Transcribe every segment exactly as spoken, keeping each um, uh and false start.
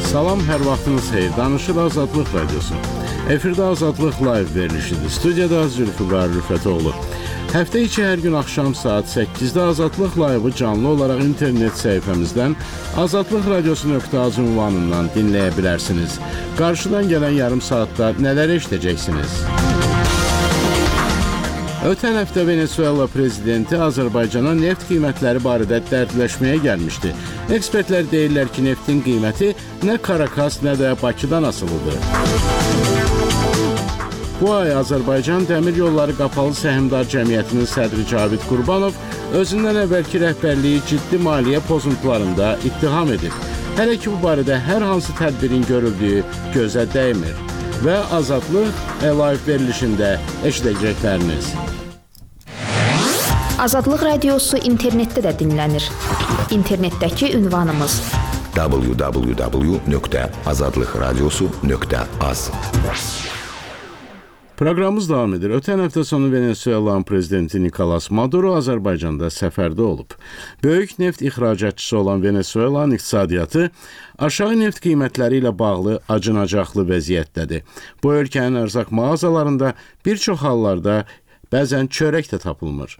Salam, hər vaxtınız xeyir. Danışır Azadlıq Radiosu. Efirdə Azadlıq Live verilişidir. Studiyada Zülfüqar Rüfətoğlu. Həftə içi hər gün axşam saat səkkizdə Azadlıq Live-ı canlı olaraq internet səhifəmizdən azadlıq radiosu nöqtə az ünvanından dinləyə bilərsiniz. Qarşıdan gələn yarım saatda nələr eşidəcəksiniz? Ötən həftə Venezuela prezidenti Azərbaycana neft qiymətləri barədə dərdləşməyə gəlmişdi. Ekspertlər deyirlər ki, neftin qiyməti nə Karakas, nə də Bakıdan asılıdır. Bu ay Azərbaycan Dəmir Yolları Qapalı Səhmdar Cəmiyyətinin sədri Cavid Qurbanov özündən əvvəlki rəhbərliyi ciddi maliyyə pozuntularında ittiham edib. Hələ ki, bu barədə hər hansı tədbirin görüldüyü gözə dəymir. Və Azadlıq Live verilişində eşidəcəkləriniz. Azadlıq Radiosu internetdə də dinlənir. İnternetdəki ünvanımız w w w nöqtə azadlıq radiosu nöqtə az. Proqramımız davam edir. Ötən həftə sonu Venezuelanın prezidenti Nicolas Maduro Azərbaycanda səfərdə olub. Böyük neft ixracatçısı olan Venezuelanın iqtisadiyyatı aşağı neft qiymətləri ilə bağlı acınacaqlı vəziyyətdədir. Bu ölkənin ərzaq mağazalarında bir çox hallarda bəzən çörək də tapılmır.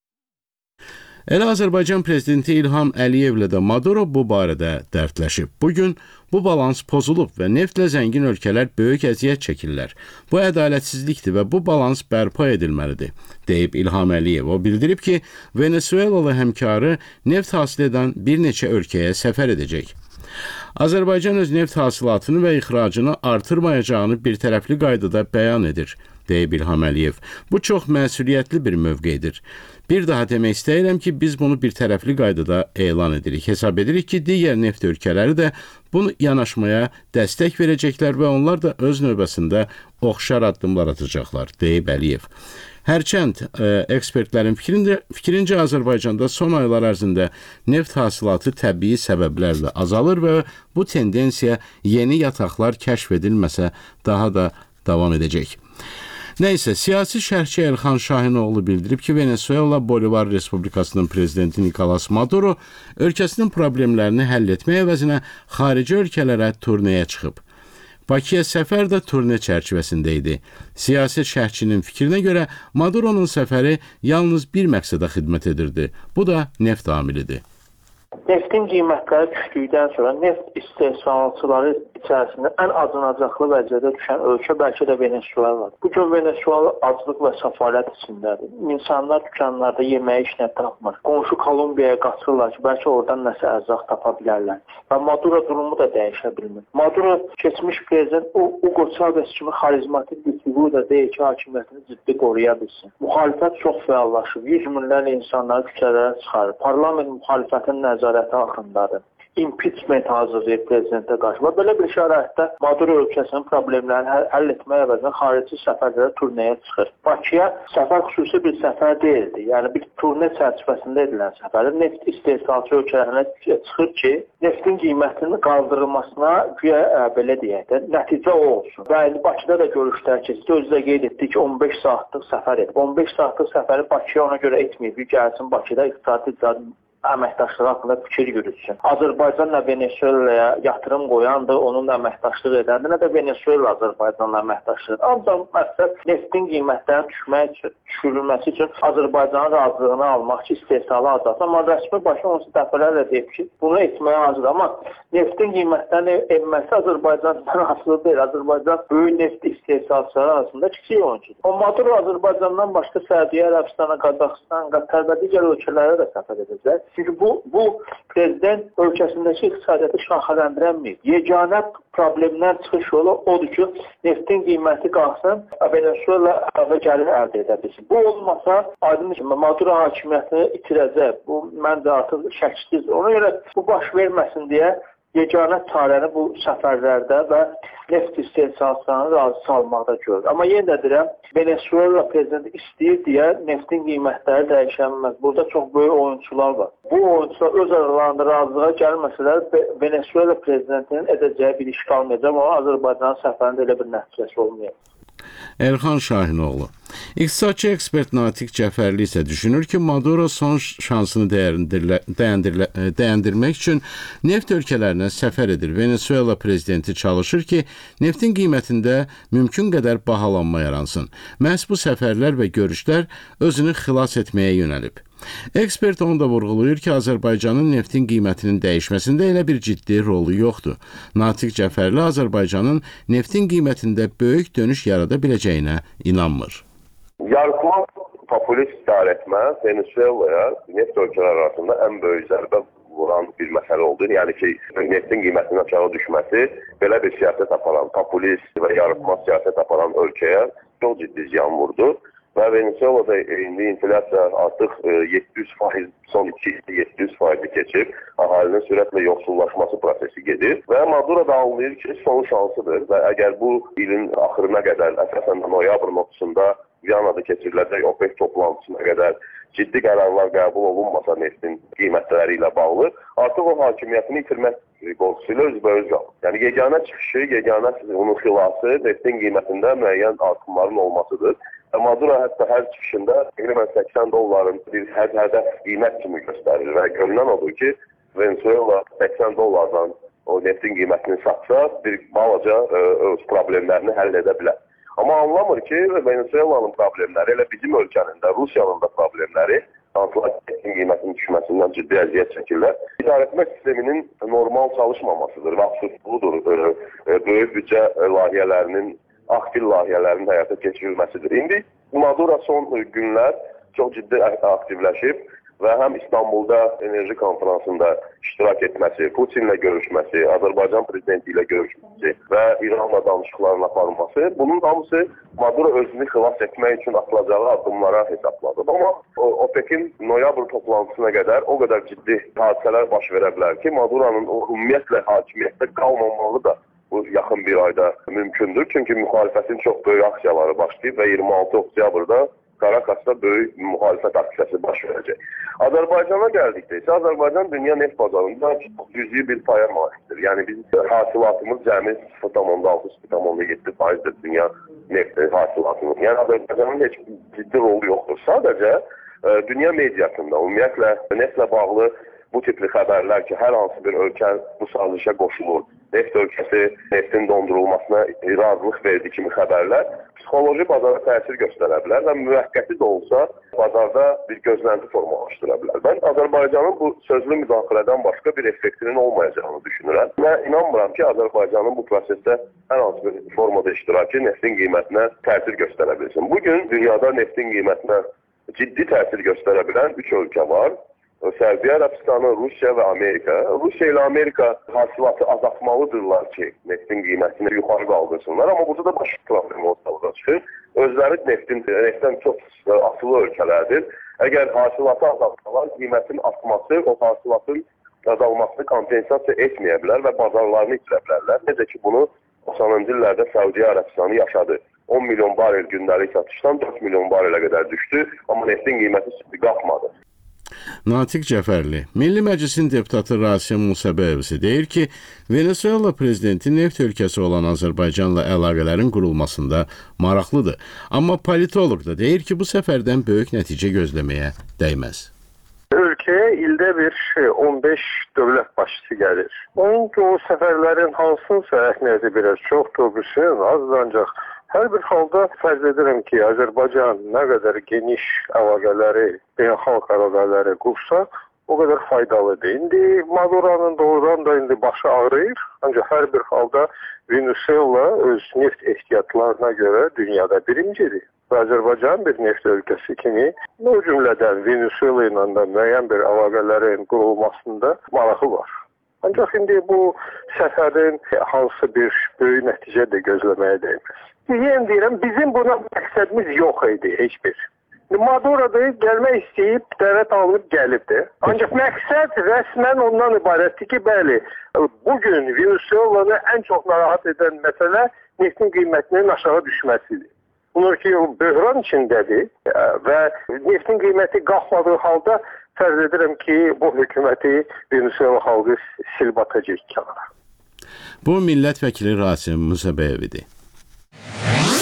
Elə Azərbaycan prezidenti İlham Əliyevlə də Maduro bu barədə dərdləşib. Bugün bu balans pozulub və neftlə zəngin ölkələr böyük əziyyət çəkirlər. Bu ədalətsizlikdir və bu balans bərpa edilməlidir, deyib İlham Əliyev. O bildirib ki, Venezuelalı həmkarı neft hasil edən bir neçə ölkəyə səfər edəcək. Azərbaycan öz neft hasilatını və ixracını artırmayacağını birtərəfli qaydada bəyan edir, deyib İlham Əliyev. Bu çox məsuliyyətli bir mövqedir. Bir daha demək istəyirəm ki, biz bunu birtərəfli qaydada elan edirik. Hesab edirik ki, digər neft ölkələri də bunu yanaşmaya dəstək verəcəklər və onlar da öz növbəsində oxşar addımlar atacaqlar, deyib Əliyev. Hərçənd e, ekspertlərin fikrincə, fikrincə Azərbaycanda son aylar ərzində neft hasilatı təbii səbəblərlə azalır və bu tendensiya yeni yataqlar kəşf edilməsə daha da davam edəcək. Nəysə, siyasi şərhçi Elxan Şahinoğlu bildirib ki, Venezuela Bolivar Respublikasının prezidenti Nicolas Maduro ölkəsinin problemlərini həll etmək əvəzinə xarici ölkələrə turneye çıxıb. Bakıya səfər də turne çərçivəsində idi. Siyasi şərhçinin fikrinə görə Maduro'nun səfəri yalnız bir məqsədə xidmət edirdi. Bu da neft amilidir. Neftin qiymətləri düşdükdən sonra neft istehsalçıları içərisində ən acınacaqlı vəziyyətə düşən ölkə bəlkə də Venezuela. Bu gün Venezuela aclıq və səfalət içindədir. İnsanlar dükanlarda yeməyi işinə tapmır. Qonşu Kolumbiyaya qaçırlar ki, bəlkə oradan nəsə ərzaq tapa bilərlər. Və Maduro durumu da dəyişə bilmir. Maduro keçmiş prezident o, Hugo Chavez kimi xarizmatik bir figur da deyil ki, hakimiyyətini ciddi qoruya bilsin. Müxalifət çox fəallaşıb. yüz minlərlə insanları küçələrə çıxarır. Parlament müxalifətin nəzarəti altındadır. Impeachment hazırlayır prezidentə qarşı. Və belə bir şəraitdə Maduro ölkəsinin problemlərini həll etmək əvəzinə xarici səfərlərə turneye çıxır. Bakıya səfər xüsusi bir səfər deyildi. Yəni bir turne çərçivəsində edilən səfərdir. Neft istehsalçı ölkələrinə çıxır ki, neftin qiymətinin qaldırılmasına güya belə deyək də nəticə o olsun. Və Bakıda da görüşlər keçdi. Özü də qeyd etdi ki, on beş saatlıq səfər edib. on beş saatlıq səfəri Bakıya ona görə etməyib. Gəlsin Bakıda iqtisadi əməkdaşlığı haqqında fikir yürütsün. Azərbaycan nə Venezuelaya yatırım qoyandı, onun əməkdaşlıq edəndi, nə də Venezuela Azərbaycanla əməkdaşlıq. Ancaq məqsəd neftin qiymətlərinin düşmək üçün, düşürülməsi üçün Azərbaycanın razılığını almaq ki, istehsalı azaltın. Amma rəsmi başı onsuz dəfələrlə deyib ki, bunu etməyə hazır. Amma neftin qiymətlərinin enməsi Azərbaycandan asılı deyil. Azərbaycan böyük neft istehsalçıları arasında kiçik oyuncudur. O Maduro Azərbaycandan başqa Səudiyyə Ərəbistana, Qazaxıstan, Qətər və digər ölkələrə də səfər edəcək. Çünki bu, bu prezident ölkəsindəki iqtisadiyyatı şaxələndirənməyib. Yeganə problemdən çıxış yolu odur ki, neftin qiyməti qalsın, Venezuela əlavə gəlir əldə edə bilsin. Bu olmasa, aydındır ki, Maduro hakimiyyətini itirəcək. Bu, məncə artıq şəksiz. Ona görə bu baş verməsin deyə yeganə çarəni bu səfərlərdə və neft istehsalçılarını razı salmaqda görür. Amma yenə də deyirəm, Venezuela prezidenti istəyir deyə neftin qiymətləri dəyişənməz. Burada çox böyük oyunçular var. Bu oyunçular öz aralarında razılığa gəlməsələr, Venezuela prezidentinin edəcəyi bir iş qalmayacaq, amma Azərbaycanın səfərində elə bir nəticəsi olmayacaq. Elxan Şahinoğlu. İqtisadçı ekspert Natiq Cəfərli isə düşünür ki, Maduro son şansını dəyəndirlə, dəyəndirlə, dəyəndirmək üçün neft ölkələrinə səfər edir. Venezuela prezidenti çalışır ki, neftin qiymətində mümkün qədər bahalanma yaransın. Məhz bu səfərlər və görüşlər özünü xilas etməyə yönəlib. Ekspert onu da vurğulayır ki, Azərbaycanın neftin qiymətinin dəyişməsində elə bir ciddi rolu yoxdur. Natiq Cəfərli Azərbaycanın neftin qiymətində böyük dönüş yarada biləcəyinə inanmır. Yargılan populist idarəetmə Venezuela'ya neft ölkələr arasında ən böyük zərbə vuran bir məsələ oldu. Yəni ki, neftin qiymətinin aşağı düşməsi belə bir siyasət aparan, populist və yarıtma siyasət aparan ölkəyə çox ciddi ziyan vurdu. Və Venezuela'da indi inflyasiya artıq yeddi yüz faiz, son iki ildə yeddi yüz faizi keçib, əhalinin sürətlə yoxsullaşması prosesi gedir. Və Maduro da anlayır ki, son şansıdır və əgər bu ilin axırına qədər, əsasən noyabrın otuzunda Viyanada keçiriləcək OPEC toplantısına qədər ciddi qərarlar qəbul olunmasa neftin qiymətləri ilə bağlı, artıq o hakimiyyətini itirmək qorxusuyla özbəöz qalır. Yəni, yeganə çıxışı, yeganə onun xilası neftin qiymətində müəyyən artımların olmasıdır. Maduro hətta hər çıxışında təqribən səksən dolların bir hədəf qiymət kimi göstərir və görünən odur ki, Venezuela səksən dollardan o neftin qiymətini satsa, bir balaca öz problemlərini həll edə bilər. Amma anlamır ki, Venezuela'nın problemləri, elə bizim ölkənin də, Rusiyanın da problemləri, hansılar neftin qiymətinin düşməsindən ciddi əziyyət çəkirlər. İdarəetmə sisteminin normal çalışmamasıdır və absurdluğudur. Böyük büdcə layihələrinin, aktiv layihələrin həyata keçirilməsidir. İndi Maduro son günlər çox ciddi aktivləşib və həm İstanbulda enerji konferansında iştirak etməsi, Putinlə görüşməsi, Azərbaycan prezidenti ilə görüşməsi və İranla danışıqların aparılması, bunun hamısı Maduro özünü xilas etmək üçün atılacağı addımlara hesabladı. Amma OPEC-in noyabr toplantısına qədər o qədər ciddi hadisələr baş verə bilər ki, Maduro'nun ümumiyyətlə hakimiyyətdə qalmamalı da bu yaxın bir ayda mümkündür. Çünki müxalifətin çox böyük aksiyaları başlayıb və iyirmi altı oktyabrda Karakas'ta böyük müxalifət aksiyası baş verəcək. Azərbaycana gəldikdə isə Azərbaycan dünya neft bazarında cüzi bir paya malikdir. Yəni bizim hasilatımız cəmi sıfır tam altı sıfır tam yeddi faizdir dünya neft hasilatımız. Yəni Azərbaycanın heç ciddi rolu yoxdur. Sadəcə dünya mediasında ümumiyyətlə neftlə bağlı bu tipli xəbərlər ki, hər hansı bir ölkə bu sazişə qoşulur, neft ölkəsi neftin dondurulmasına razılıq verdiyi kimi xəbərlər psixoloji bazara təsir göstərə bilər və müvəqqəti də olsa bazarda bir gözlənti formalaşdıra bilər. Mən Azərbaycanın bu sözlü müdaxilədən başqa bir effektinin olmayacağını düşünürəm. Mən inanmıram ki, Azərbaycanın bu prosesdə hər hansı bir formada iştirakı neftin qiymətinə təsir göstərə bilsin. Bugün dünyada neftin qiymətinə ciddi təsir göstərə bilən üç ölkə var. Səudiyyə Ərəbistanı, Rusiya və Amerika. Rusiya ilə Amerika hasilatı azaltmalıdırlar ki, neftin qiymətini yuxarı qaldırsınlar. Amma burada da başqa problem ortalığa çıxır. Özləri neftin, neftdən çox asılı ölkələrdir. Əgər hasilatı azaltmalar, qiymətin artması, o hasilatın azalmasını kompensasiya etməyə bilər və bazarlarını itirə bilərlər. Necə ki, bunu doxsanıncı illərdə Səudiyyə Ərəbistanı yaşadı. on milyon barel gündəlik satışdan dörd milyon barelə qədər düşdü, amma neftin qiyməti qalxmadı. Natiq Cəfərli, Milli Məclisin deputatı Rasim Musəbəyev isə deyir ki, Venezuela prezidenti neft ölkəsi olan Azərbaycanla əlaqələrin qurulmasında maraqlıdır. Amma politoloq da deyir ki, bu səfərdən böyük nəticə gözləməyə dəyməz. Ölkəyə ildə bir on beş dövlət başçısı gəlir. Onun ki, o səfərlərin hansınsa əhəmiyyəti biraz çoxdur, birisi azdır, ancaq hər bir halda fərz edirəm ki, Azərbaycan nə qədər geniş əlaqələri, beynəlxalq əlaqələri qursa, o qədər faydalıdır. İndi Maduro'nun doğrudan da indi başı ağrıyır, ancaq hər bir halda Venezuela öz neft ehtiyatlarına görə dünyada birincidir. Və Azərbaycan bir neft ölkəsi kimi, o cümlədən Venezuela ilə də müəyyən bir əlaqələrin qurulmasında marağı var. Ancaq indi bu səfərin hansı bir böyük nəticə də gözləməyə dəyməz. Yenə deyirəm, bizim buna məqsədimiz yox idi, heç bir. Maduro da gəlmək istəyib, dəvət alınıb gəlibdir. Ancaq məqsəd rəsmən ondan ibarətdir ki, bəli, bugün Venezuelanı ən çox narahat edən məsələ neftin qiymətinin aşağı düşməsidir. Bunlar ki, böhran içindədir və neftin qiyməti qalxmadığı halda fərz edirəm ki, bu hökuməti Venezuela xalqı silib atacaq kənara. Bu millət vəkili Rasim Musəbəyev idi.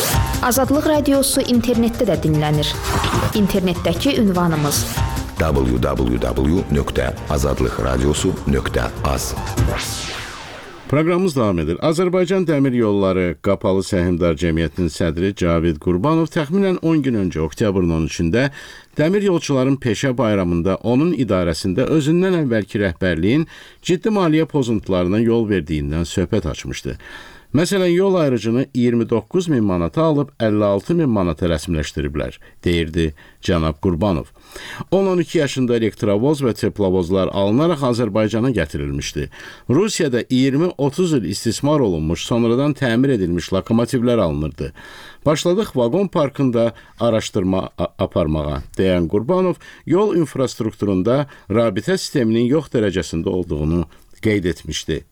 Azadlıq Radiosu internetdə də dinlənir. İnternetdəki ünvanımız w w w nöqtə azadlıq radiosu nöqtə az. Proqramımız davam edir. Azərbaycan Dəmir Yolları Qapalı Səhmdar Cəmiyyətinin sədri Cavid Qurbanov təxminən on gün öncə oktyabrın on üçündə Dəmir Yolçuların Peşə Bayramında onun idarəsində özündən əvvəlki rəhbərliyin ciddi maliyyə pozuntularına yol verdiyindən söhbət açmışdı. Məsələn, yol ayrıcını iyirmi doqquz min manata alıb əlli altı min manata rəsmiləşdiriblər, deyirdi cənab Qurbanov. on on iki yaşında elektrovoz və teplovozlar alınaraq Azərbaycana gətirilmişdi. Rusiyada iyirmi otuz il istismar olunmuş, sonradan təmir edilmiş lokomotivlər alınırdı. Başladıq vaqon parkında araşdırma aparmağa, deyən Qurbanov, yol infrastrukturunda rabitə sisteminin yox dərəcəsində olduğunu qeyd etmişdi.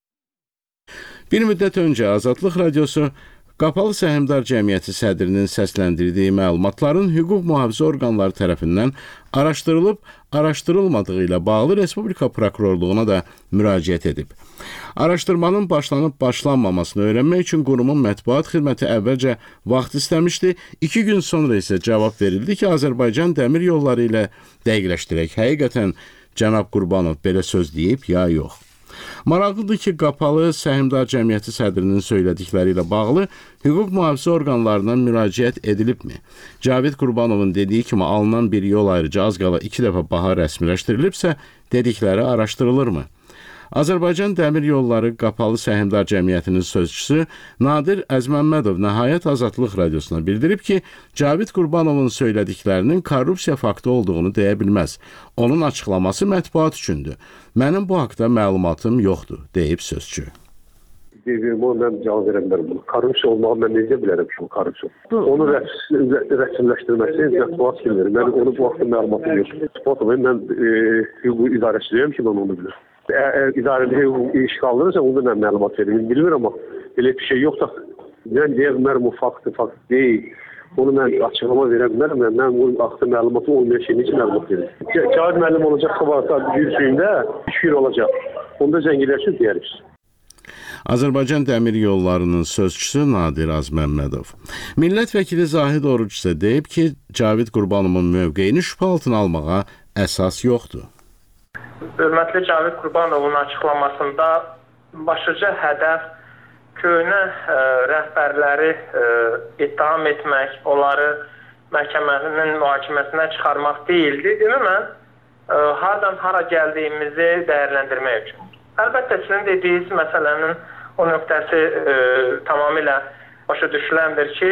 Bir müddət öncə Azadlıq Radiosu Qapalı Səhmdar Cəmiyyəti sədrinin səsləndirdiyi məlumatların hüquq mühafizə orqanları tərəfindən araşdırılıb, araşdırılmadığı ilə bağlı Respublika Prokurorluğuna da müraciət edib. Araşdırmanın başlanıb başlanmamasını öyrənmək üçün qurumun mətbuat xidməti əvvəlcə vaxt istəmişdi. İki gün sonra isə cavab verildi ki, Azərbaycan Dəmir Yolları ilə dəqiqləşdirək. Həqiqətən cənab Qurbanov belə söz deyib, ya yox. Maraqlıdır ki, Qapalı Səhmdar Cəmiyyəti sədrinin söylədikləri ilə bağlı hüquq mühafizə orqanlarına müraciət edilibmi? Cavid Qurbanovun dediyi kimi alınan bir yol ayrıcı az qala iki dəfə baha rəsmiləşdirilibsə, dedikləri araşdırılırmı? Azərbaycan Dəmir Yolları Qapalı Səhmdar Cəmiyyətinin sözçüsü Nadir Əzməmmədov Nəhayət Azadlıq Radiosuna bildirib ki, Cavid Qurbanovun söylədiklərinin korrupsiya faktı olduğunu deyə bilməz. Onun açıqlaması mətbuat üçündür. Mənim bu haqda məlumatım yoxdur, deyib sözçü. Mən cavab verə bilərəm. Korrupsiya olmağı mən necə bilərəm ki, korrupsiya. Onu rəsmiləşdirməsi mətbuat kimdir. Mən onu bu haqda məlumatım yoxdur. Mən hüquq idarəçiliyəm ki, mən onu bilirəm. Əgər idarəli hüquq işğal alınırsa, onda mən məlumat verim. Bilmirəm, amma belə bir şey yoxdur. Mən deyə bilmərəm, o faktı, fakt deyil. Onu mən açıqlama verə bilmərəm. Mən bu haqda məlumatı olmayan şeyin için məlumat verim. Cavab müəllim olacaqsa varsa gürsüyündə şükür olacaq. Onda zəngilərsiniz deyəriz. Azərbaycan Dəmir Yollarının sözçüsü Nadir Əzməmmədov. Millət vəkili Zahid Oruc isə deyib ki, Cavid Qurbanovun mövqeyini şübhə altına almağa əsas yoxdur. Hörmətli Cavid Qurbanovun açıqlamasında başlıca hədəf köhnə ə, rəhbərləri ə, ittiham etmək, onları məhkəmənin mühakiməsinə çıxarmaq deyildi. Ümumən, ə, hardan hara gəldiyimizi dəyərləndirmək üçün. Əlbəttə, sizin dediyiniz məsələnin o nöqtəsi ə, tamamilə başa düşüləndir ki,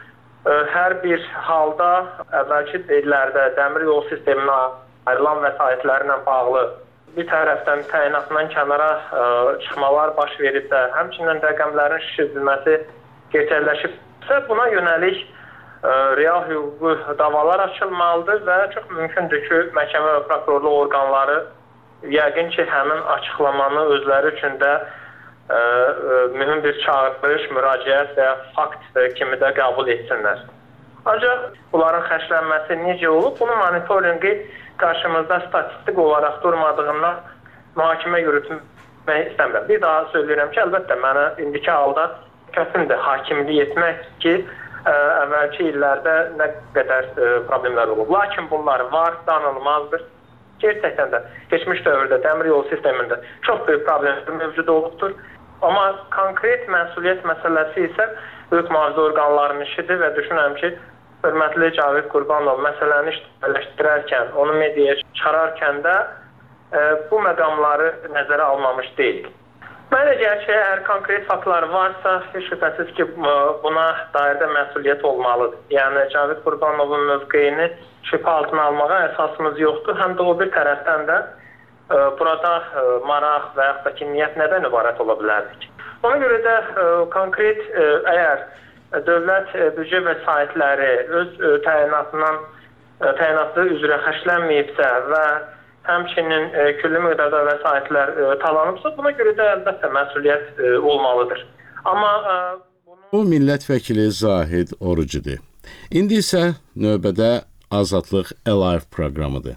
ə, hər bir halda əvvəlki illərdə dəmir yol sisteminə ayrılan vəsaitlərlə bağlı bir tərəfdən təyinatından kənara ə, çıxmalar baş veribsə, həmçinin rəqəmlərin şişirdilməsi gerçəkləşibsə, buna yönəlik ə, real hüquqi davalar açılmalıdır və çox mümkündür ki, məhkəmə və prokurorluq orqanları yəqin ki, həmin açıqlamanı özləri üçün də ə, ə, mühüm bir çağırış, müraciət və fakt kimi də qəbul etsinlər. Ancaq bunların xərclənməsi necə olub, bunun monitorinqi qarşımızda statistik olaraq durmadığından mühakimə yürütmək istəmirəm. Bir daha söyləyirəm ki, əlbəttə mənə indiki halda kəsindir hakimlik etmək ki, ə, əvvəlki illərdə nə qədər ə, problemlər olub. Lakin bunlar var, danılmazdır. Gerçəkdən də keçmiş dövrdə dəmir yolu sistemində çox böyük problemlər mövcud olubdur. Amma konkret məsuliyyət məsələsi isə hüquq mühafizə orqanlarının işidir və düşünürəm ki, hörmətli Cavid Qurbanov məsələni işləşdirərkən, onu mediaya çıxararkən də e, bu məqamları nəzərə almamış deyil. Mənə gəlir ki, əgər konkret faktlar varsa, heç şübhəsiz ki, buna dair də məsuliyyət olmalıdır. Yəni, Cavid Qurbanovun mövqeyini şübhə altına almağa əsasımız yoxdur. Həm də o bir tərəfdən də e, burada e, maraq və yaxud da ki, niyyət nədən ibarət ola bilərdik. Ona görə də e, konkret e, əgər dövlət büdcə vəsaitləri öz təyinatından təyinatı üzrə xərclənməyibsə və həmçinin külli miqdarda vəsaitlər talanıbsa, buna görə də əlbəttə məsuliyyət olmalıdır. Amma bunu... Bu millət vəkili Zahid Orucudur. İndi isə növbədə Azadlıq Alive proqramıdır.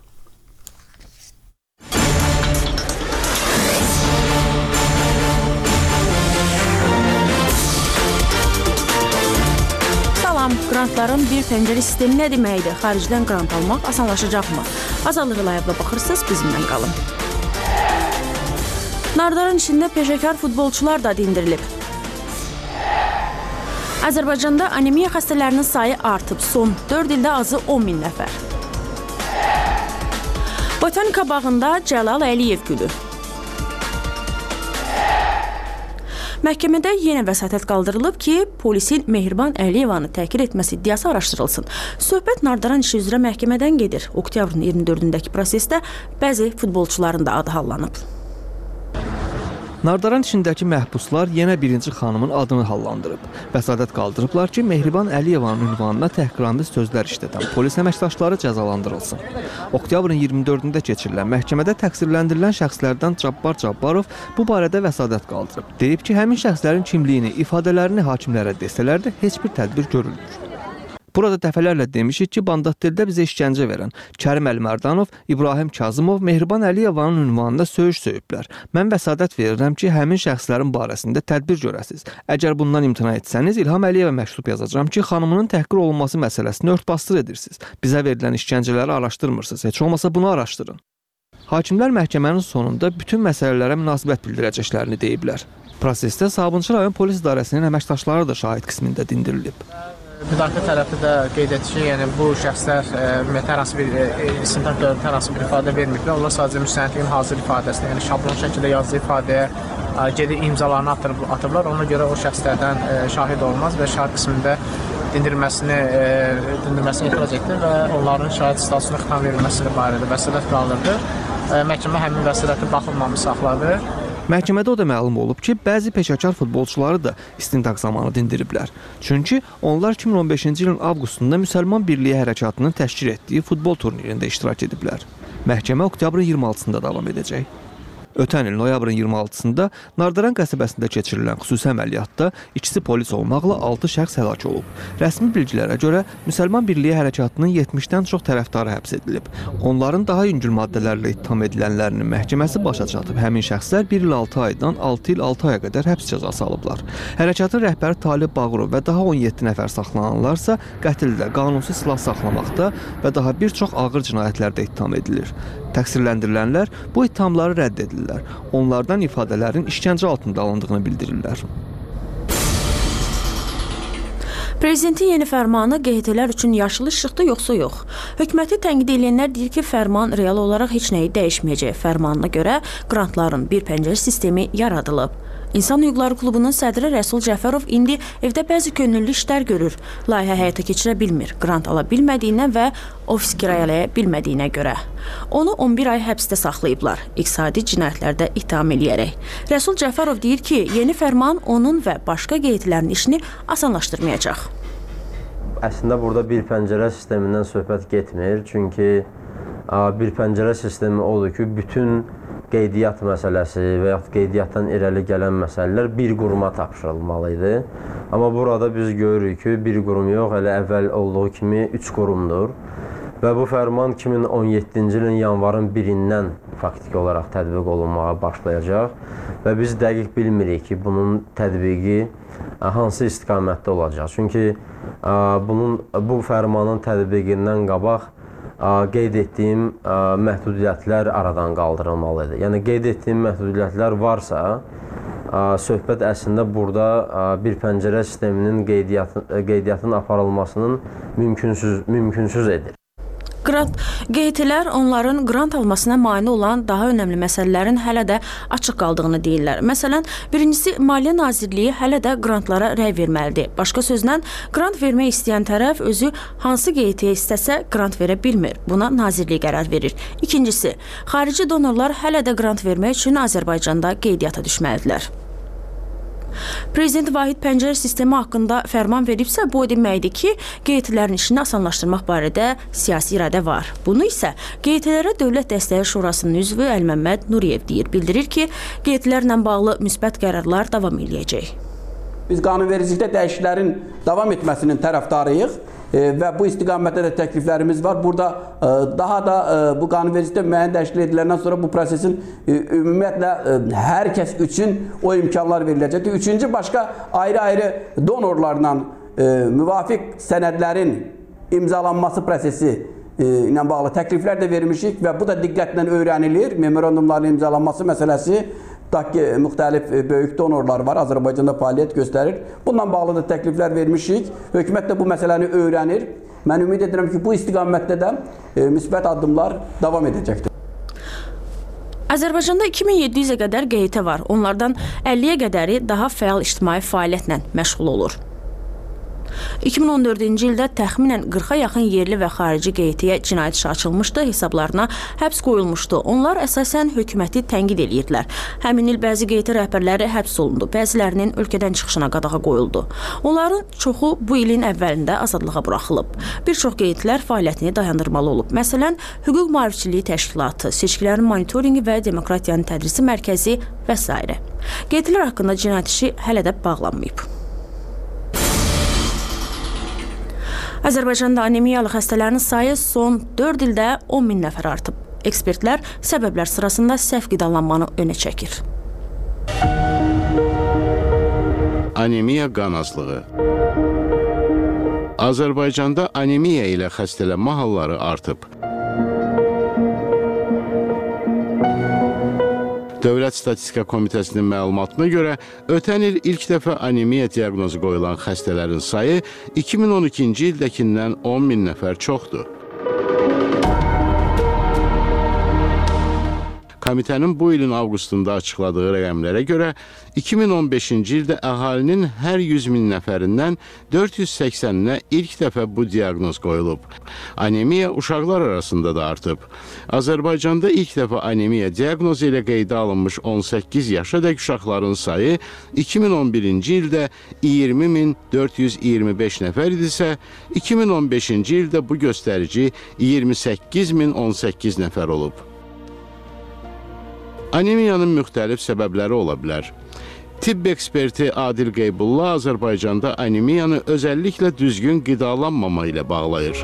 Qrantların bir pəncərə sistemi nə deməkdir? Xaricdən qrant almaq asanlaşacaqmı? Azadlıq Layevlə baxırsınız, bizimlə qalın. Nardaran içində peşəkar futbolçular da dindirilib. Azərbaycanda anemiya xəstələrinin sayı artıb. Son dörd ildə azı on min nəfər. Botanika bağında Cəlal Əliyev gülü. Məhkəmədə yenə vəsatət qaldırılıb ki, polisin Mehriban Əliyevanı təhqir etməsi iddiası araşdırılsın. Söhbət Nardaran işi üzrə məhkəmədən gedir. Oktyabrın iyirmi dördündəki prosesdə bəzi futbolçuların da adı hallanıb. Nardaran içindəki məhbuslar yenə birinci xanımın adını hallandırıb. Vəsadət qaldırıblar ki, Mehriban Əliyevanın ünvanına təhqiramiz sözlər işlədən polis əməkdaşları cəzalandırılsın. Oktyabrın iyirmi dördündə keçirilən məhkəmədə təqsirləndirilən şəxslərdən Cabbar Cabbarov bu barədə vəsadət qaldırıb. Deyib ki, həmin şəxslərin kimliyini, ifadələrini hakimlərə desələr də heç bir tədbir görülmür. Burada dəfələrlə demişik ki, Bandatdeldə bizə işgəncə verən Kərim Əlmərdanov, İbrahim Kazımov Mehriban Əliyevanın ünvanında söyüş söyüblər. Mən vəsadət verirəm ki, həmin şəxslərin barəsində tədbir görəsiz. Əgər bundan imtina etsəniz, İlham Əliyevə məktub yazacağam ki, xanımının təhqir olunması məsələsini örtbasdır edirsiniz. Bizə verilən işgəncələri araşdırmırsınız. Heç olmasa bunu araşdırın. Hakimlər məhkəmənin sonunda bütün məsələlərə münasibət bildirəcəklərini deyiblər. Prosesdə Sabunçu rayon polis idarəsinin əməkdaşları da şahid qismində dindirilib. Müdafiə tərəfi də qeyd etdi ki, yəni bu şəxslər ümumiyyətlə hər hansı bir istintaq dövründə hər hansı bir ifadə verməyiblər. Onlar sadəcə müstənidliyin hazır ifadəsini, yəni şablon şəkildə yazdığı ifadəyə gedib imzalarını atıb, atıblar. Ona görə o şəxslərdən şahid olmaz və şahid qismində dindirilməsini dindirilməsini etiraz etdi və onların şahid statusuna xitam verilməsi barədə vəsatət qaldırdı. Məhkəmə həmin vəsatəti baxılmamış saxladı. Məhkəmədə o da məlum olub ki, bəzi peşəkar futbolçuları da istintaq zamanı dindiriblər. Çünki onlar iki min on beşinci ilin avqustunda Müsəlman Birliyi Hərəkatının təşkil etdiyi futbol turnirində iştirak ediblər. Məhkəmə oktyabrın iyirmi altısında davam edəcək. Ötən il noyabrın iyirmi altısında Nardaran qəsəbəsində keçirilən xüsusi əməliyyatda ikisi polis olmaqla altı şəxs həlak olub. Rəsmi bilgilərə görə Müsəlman Birliyi Hərəkatının yetmişdən çox tərəfdarı həbs edilib. Onların daha yüngül maddələrlə ittiham edilənlərinin məhkəməsi başa çatıb. Həmin şəxslər bir il altı aydan altı il altı aya qədər həbs cəzası alıblar. Hərəkatın rəhbəri Talib Bağırov və daha on yeddi nəfər saxlananlarsa qətldə, qanunsuz silah saxlamaqda və daha bir çox ağır cinayətlərdə ittiham edilir. Təqsirləndirilənlər bu ittihamları rədd edirlər. Onlardan ifadələrin işgəncə altında alındığını bildirirlər. Prezidentin yeni fərmanı Q H T-lər üçün yaşıl işıqdır, yoxsa yox? Hökuməti tənqid edənlər deyir ki, fərman real olaraq heç nəyi dəyişməyəcək. Fərmanına görə qrantların bir pəncərə sistemi yaradılıb. İnsan Hüquqları Klubunun sədri Rəsul Cəfərov indi evdə bəzi könüllü işlər görür. Layihə həyata keçirə bilmir, qrant ala bilmədiyindən və ofis kirayəlaya bilmədiyinə görə. Onu on bir ay həbsdə saxlayıblar, iqtisadi cinayətlərdə ittiham eləyərək. Rəsul Cəfərov deyir ki, yeni fərman onun və başqa Q H T-lərin işini asanlaşdırmayacaq. Əslində burada bir pəncərə sistemindən söhbət getmir. Çünki bir pəncərə sistemi odur ki, bütün qeydiyyat məsələsi və yaxud qeydiyyatdan irəli gələn məsələlər bir quruma tapşırılmalı. Amma burada biz görürük ki, bir qurum yox, elə əvvəl olduğu kimi üç qurumdur. Və bu fərman iki min on yeddinci ilin yanvarın birindən faktiki olaraq tətbiq olunmağa başlayacaq. Və biz dəqiq bilmirik ki, bunun tətbiqi hansı istiqamətdə olacaq. Çünki bunun, bu fərmanın tətbiqindən qabaq qeyd etdiyim məhdudiyyətlər aradan qaldırılmalıdır. Yəni, qeyd etdiyim məhdudiyyətlər varsa, söhbət əslində burada bir pəncərə sisteminin qeydiyyatın, qeydiyyatın aparılmasının mümkünsüz, mümkünsüz edir. Qrant Q H T-lər onların qrant almasına mane olan daha önəmli məsələlərin hələ də açıq qaldığını deyirlər. Məsələn, birincisi, Maliyyə Nazirliyi hələ də qrantlara rəy verməlidir. Başqa sözlə, qrant vermək istəyən tərəf özü hansı Q H T-yə istəsə qrant verə bilmir. Buna Nazirlik qərar verir. İkincisi, xarici donorlar hələ də qrant vermək üçün Azərbaycanda qeydiyyata düşməlidirlər. Prezident Vahid pəncərə sistemi haqqında fərman veribsə, bu o deməkdir ki, Q H T-lərin işini asanlaşdırmaq barədə siyasi iradə var. Bunu isə Q H T-lərə Dövlət Dəstəyi Şurasının üzvü Əlməmməd Nuriyev deyir. Bildirir ki, Q H T-lərlə bağlı müsbət qərarlar davam edəcək. Biz qanunvericilikdə dəyişikliklərin davam etməsinin tərəfdarıyıq. Və bu istiqamətdə də təkliflərimiz var. Burada daha da bu qanunvericilikdə müəyyən dəyişiklik ediləndən sonra bu prosesin ümumiyyətlə hər kəs üçün o imkanlar veriləcəkdir. Üçüncü, başqa ayrı-ayrı donorlarla e, müvafiq sənədlərin imzalanması prosesi e, ilə bağlı təkliflər də vermişik və bu da diqqətlə öyrənilir. Memorandumların imzalanması məsələsi tutaq ki, müxtəlif e, böyük donorlar var, Azərbaycanda fəaliyyət göstərir. Bununla bağlı da təkliflər vermişik. Hökumət də bu məsələni öyrənir. Mən ümid edirəm ki, bu istiqamətdə də e, müsbət addımlar davam edəcəkdir. Azərbaycanda iki min yeddi yüzə qədər qeytə var. Onlardan əlliyə qədəri daha fəal ictimai fəaliyyətlə məşğul olur. iki min on dördüncü ildə təxminən qırxa yaxın yerli və xarici qeytiyə cinayət işi açılmışdı, hesablarına həbs qoyulmuşdu. Onlar əsasən hökuməti tənqid edirdilər. Həmin il bəzi qeyti rəhbərləri həbs olundu, bəzilərinin ölkədən çıxışına qadağa qoyuldu. Onların çoxu bu ilin əvvəlində azadlığa buraxılıb. Bir çox qeytlər fəaliyyətini dayandırmalı olub. Məsələn, Hüquq Maarifçiliyi Təşkilatı, Seçkilərin Monitorinqi və Demokratiyanın Tədrisi Mərkəzi və s. Qeytlər haqqında cinayət işi hələ də bağlanmayıb. Azərbaycanda anemiyalı xəstələrin sayı son dörd ildə on min nəfər artıb. Ekspertlər səbəblər sırasında səhv qidalanmanı önə çəkir. Anemiya qan azlığı. Azərbaycanda anemiya ilə xəstələnmə halları artıb. Dövlət Statistika Komitəsinin məlumatına görə, ötən il ilk dəfə anemiya diaqnozu qoyulan xəstələrin sayı iki min on ikinci ildəkindən on min nəfər çoxdur. Komitənin bu ilin avqustunda açıqladığı rəqəmlərə görə, iki min on beşinci ildə əhalinin hər yüz min nəfərindən dörd yüz səksəninə ilk dəfə bu diaqnoz qoyulub. Anemiya uşaqlar arasında da artıb. Azərbaycanda ilk dəfə anemiya diaqnozu ilə qeydə alınmış on səkkiz yaşadək uşaqların sayı iki min on birinci ildə iyirmi min dörd yüz iyirmi beş nəfər idisə, iki min on beşinci ildə bu göstərici iyirmi səkkiz min on səkkiz nəfər olub. Anemiyanın müxtəlif səbəbləri ola bilər. Tibb eksperti Adil Qeybulla Azərbaycanda anemiyanı özəlliklə düzgün qidalanmama ilə bağlayır.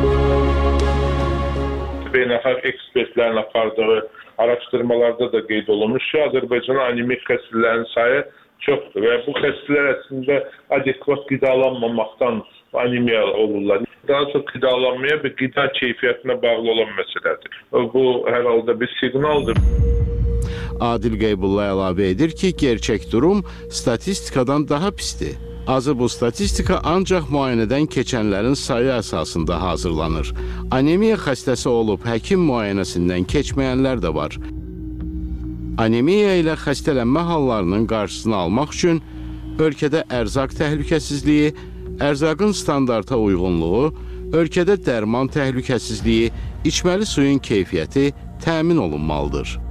Beynəlxalq ekspertlərin apardığı araşdırmalarda da qeyd olunmuş ki, Azərbaycanda anemik xəstələrin sayı çoxdur və bu xəstələr əslində adekvat qidalanmamaqdan anemiya olurlar. Daha çox qidalanmaya və qida keyfiyyətinə bağlı olan məsələdir. Bu hər halda bir siqnaldır. Adil Qeybulla əlavə edir ki, gerçək durum statistikadan daha pisdir. Azı bu statistika ancaq müayinədən keçənlərin sayı əsasında hazırlanır. Anemiya xəstəsi olub həkim müayinəsindən keçməyənlər də var. Anemiya ilə xəstələnmə hallarının qarşısını almaq üçün ölkədə ərzaq təhlükəsizliyi, ərzaqın standarta uyğunluğu, ölkədə dərman təhlükəsizliyi, içməli suyun keyfiyyəti təmin olunmalıdır.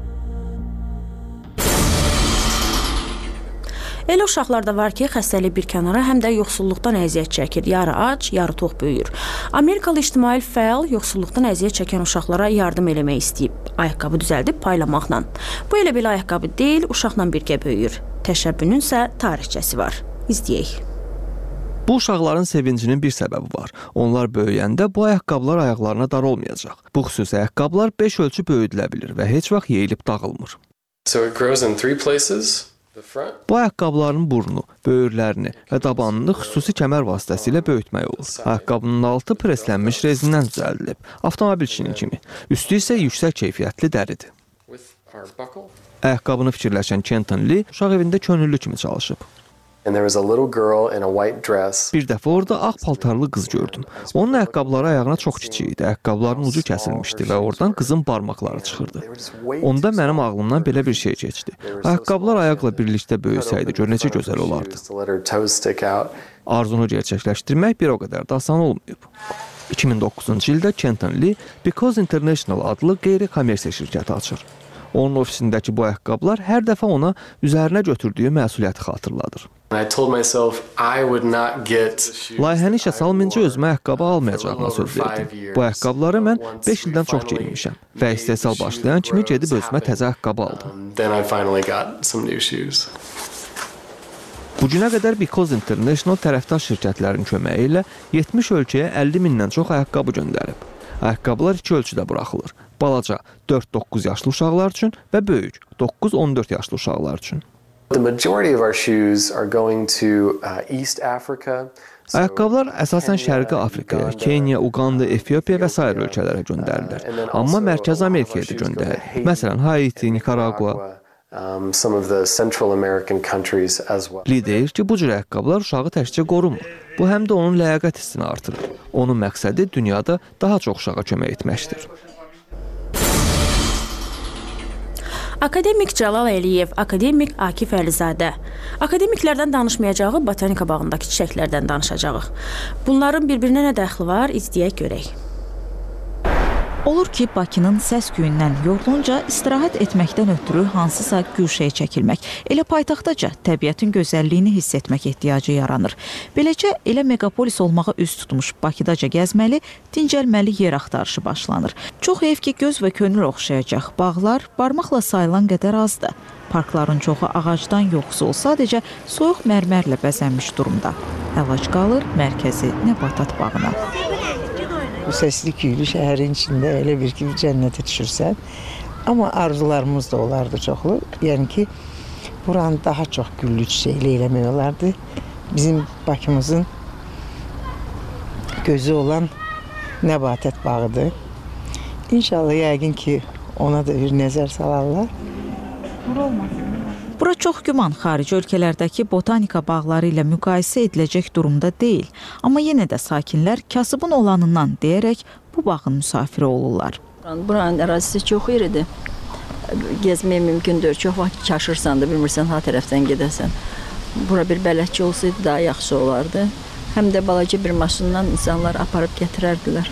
Elə uşaqlarda var ki, xəstəlik bir kənara həm də yoxsulluqdan əziyyət çəkir. Yarı ac, yarı tox böyür. Amerikalı ictimai fəal yoxsulluqdan əziyyət çəkən uşaqlara yardım eləmək istəyib. Ayaqqabı düzəldib paylamaqla. Bu elə belə ayaqqabı deyil, uşaqla birgə böyür. Təşəbbünün isə tarixçəsi var. İzləyək. Bu uşaqların sevincinin bir səbəbi var. Onlar böyüyəndə bu ayaqqabılar ayaqlarına dar olmayacaq. Bu xüsusi ayaqqabılar beş ölçü böyüdülə bilir və heç vaxt yeyilib dağılmır. So it grows in three places. Bu ayaqqabıların burnu, böyürlərini və dabanını xüsusi kəmər vasitəsilə böyütmək olur. Ayaqqabının altı preslənmiş rezindən düzəldilib, avtomobilçinin kimi. Üstü isə yüksək keyfiyyətli dəridir. Ayaqqabını fikirləşən Kenton Lee uşaq evində könüllü kimi çalışıb. Bir dəfə orada ağ paltarlı qız gördüm. Onun ayaqqabıları ayağına çox kiçik idi. Ayaqqabıların ucu kəsilmişdi və oradan qızın barmaqları çıxırdı. Onda mənim ağlımdan belə bir şey keçdi. Ayaqqabılar ayaqla birlikdə böyüsəydi, gör necə gözəl olardı. Arzunu gerçəkləşdirmək bir o qədər də asan olmayıb. iki min doqquzuncu ildə Kenton Lee Because International adlı qeyri-kommersiya şirkəti açır. Onun ofisindəki bu ayaqqabılar hər dəfə ona üzərinə götürdüyü məsuliyyəti xatırladır. Layihəni işə salmayınca özümə ayaqqabı almayacağıma söz verdim. Bu ayaqqabıları mən beş ildən çox geyinmişəm və istehsal başlayan kimi gedib özümə təzə ayaqqabı aldım. Bugünə qədər Because International tərəfdaş şirkətlərin köməyi ilə yetmiş ölkəyə əlli mindən çox ayaqqabı göndərib. Ayaqqabılar iki ölçüdə buraxılır. Balaca dörd doqquz yaşlı uşaqlar üçün və böyük doqquz on dörd yaşlı uşaqlar üçün. Ayaqqabılar əsasən Şərqi Afrikaya, Kenya, Uganda, Efiopiya və sair ölkələrə göndərilir. Amma Mərkəzi Amerikaya da göndərilir. Məsələn, Haiti, Nikaragua. Li deyir ki, bu cür ayaqqabılar uşağı təkcə qorumur. Bu həm də onun ləyaqət hissini artırır. Onun məqsədi dünyada daha çox uşağa kömək etməkdir. Akademik Cəlal Əliyev, akademik Akif Əlizadə. Akademiklərdən danışmayacağı botanika bağındakı çiçəklərdən danışacağıq. Bunların bir-birinə nə dəxli var, izləyək görək. Olur ki, Bakının səs-küyündən yorulunca istirahət etməkdən ötürü hansısa güşəyə çəkilmək, elə paytaxtdaca təbiətin gözəlliyini hiss etmək ehtiyacı yaranır. Beləcə, elə megapolis olmağa üz tutmuş Bakıdaca gəzməli, dincəlməli yer axtarışı başlanır. Çox heyf ki, göz və könül oxşayacaq bağlar barmaqla sayılan qədər azdır. Parkların çoxu ağacdan yoxsul, sadəcə soyuq mərmərlə bəzənmiş durumda. Əlac qalır mərkəzi Nəbatat bağına. Bu səsli küylü şəhərin içində elə bir ki, cənnətə düşürsən. Amma arzularımız da olardı çoxlu. Yəni ki, buranı daha çox güllü çiçəkli eləmək olardı. Bizim Bakımızın gözü olan Nəbatat bağıdır. İnşallah yəqin ki, ona da bir nəzər salarlar. Bura çox güman xarici ölkələrdəki botanika bağları ilə müqayisə ediləcək durumda deyil. Amma yenə də sakinlər kasıbın olanından deyərək bu bağın müsafiri olurlar. Buranın ərazisi çox iridir. Gezmək mümkündür. Çox vaxt çaşırsan da bilmirsən ha tərəfdən gedəsən. Bura bir bələdçi olsaydı daha yaxşı olardı. Həm də balaca bir maşından insanlar aparıb gətirərdilər.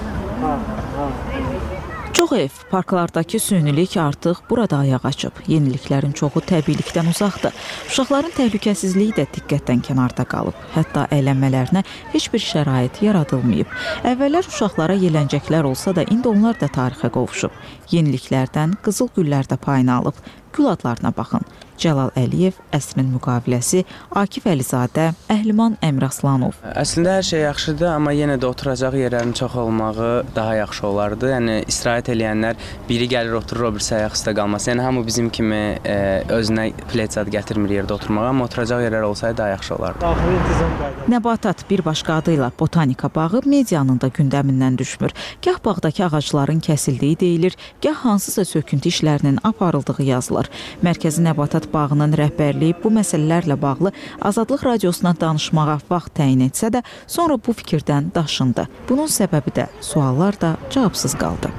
Çox ev, parklardakı süynilik artıq burada ayaq açıb. Yeniliklərin çoxu təbiilikdən uzaqdır. Uşaqların təhlükəsizliyi də diqqətdən kənarda qalıb. Hətta əylənmələrinə heç bir şərait yaradılmayıb. Əvvəllər uşaqlara yeləncəklər olsa da, indi onlar da tarixə qovuşub. Yeniliklərdən qızıl güllər də payını alıb. Gül adlarına baxın. Cəlal Əliyev, əsrin müqaviləsi, Akif Əlizadə, Əhliman Əmiraslanov. Əslində hər şey yaxşıdır, amma yenə də oturacaq yerlərin çox olmağı daha yaxşı olardı. Yəni istirahət eləyənlər biri gəlir oturur, o birisi ayaq üstə qalması. Yəni hamı bizim kimi e, özünə pleyzad gətirmir yerdə oturmağa, amma oturacaq yerlər olsaydı daha yaxşı olardı. Nəbatat bir başqa adıyla botanika bağı medianın da gündəmindən düşmür. Gah bağdakı ağacların kəsildiyi deyilir, gah hansısa söküntü işlərinin aparıldığı yazılır. Mərkəzi Nəbatat bağının rəhbərliyi bu məsələlərlə bağlı Azadlıq Radiosuna danışmağa vaxt təyin etsə də, sonra bu fikirdən daşındı. Bunun səbəbi də suallar da cavabsız qaldı.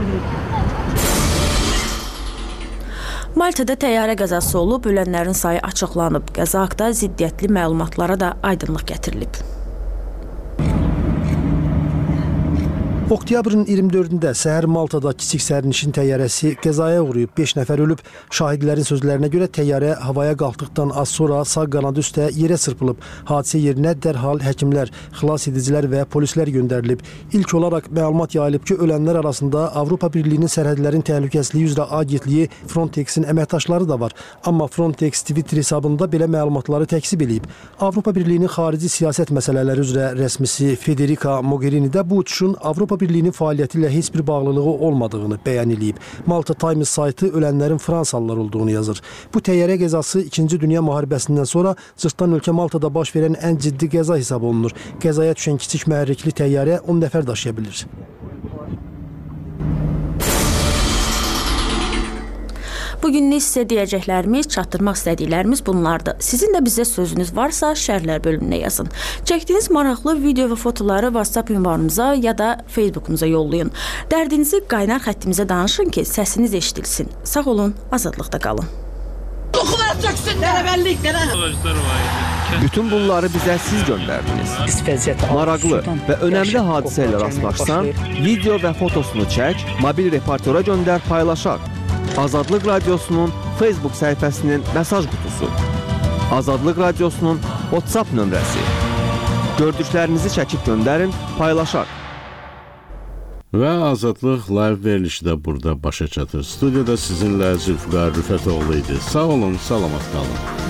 Maltada təyyarə qəzası olub, ölənlərin sayı açıqlanıb. Qəza haqqında ziddiyyətli məlumatlara da aydınlıq gətirilib. Oktyabrın iyirmi dördündə səhər Maltada kiçik sərnişin təyyarəsi qəzaya uğrayıb, beş nəfər ölüb. Şahidlərin sözlərinə görə təyyarə havaya qalxdıqdan az sonra sağ qanadı üstə yerə çırpılıb. Hadisə yerinə dərhal həkimlər, xilas edicilər və polislər göndərilib. İlk olaraq məlumat yayılıb ki, ölənlər arasında Avropa Birliyinin sərhədlərin təhlükəsizliyi üzrə agentliyi Frontexin əməkdaşları da var. Amma Frontex Twitter hesabında belə məlumatları təkzib edib. Avropa Birliyinin xarici siyasət məsələləri üzrə rəsmisi Federica Mogherini də bu uçuşun Avropa Birliyinin fəaliyyəti ilə heç bir bağlılığı olmadığını bəyan edib. Malta Times saytı ölənlərin Fransalılar olduğunu yazır. Bu təyyarə qəzası İkinci Dünya müharibəsindən sonra cırtdan ölkə Maltada baş verən ən ciddi qəza hesab olunur. Qəzaya düşən kiçik mühərrikli təyyarə on nəfər daşıya bilir. Bugünlük sizə deyəcəklərimiz, çatdırmaq istədiklərimiz bunlardır. Sizin də bizə sözünüz varsa, şərhlər bölümünə yazın. Çəkdiyiniz maraqlı video və fotoları WhatsApp ünvanımıza ya da Facebookumuza yollayın. Dərdinizi qaynar xəttimizə danışın ki, səsiniz eşidilsin. Sağ olun, azadlıqda qalın. Bütün bunları bizə siz göndərdiniz. Maraqlı və önəmli hadisə ilə rastlaşsan, video və fotosunu çək, mobil reportera göndər, paylaşaq. Azadlıq Radiosunun Facebook səhifəsinin mesaj qutusu. Azadlıq Radiosunun WhatsApp nömrəsi. Gördüklərinizi çəkib göndərin, paylaşaq. Və Azadlıq live verilişi də burada başa çatır. Studiyada sizinlə Zülfüqar Rüfətoğlu idi. Sağ olun, salamat qalın.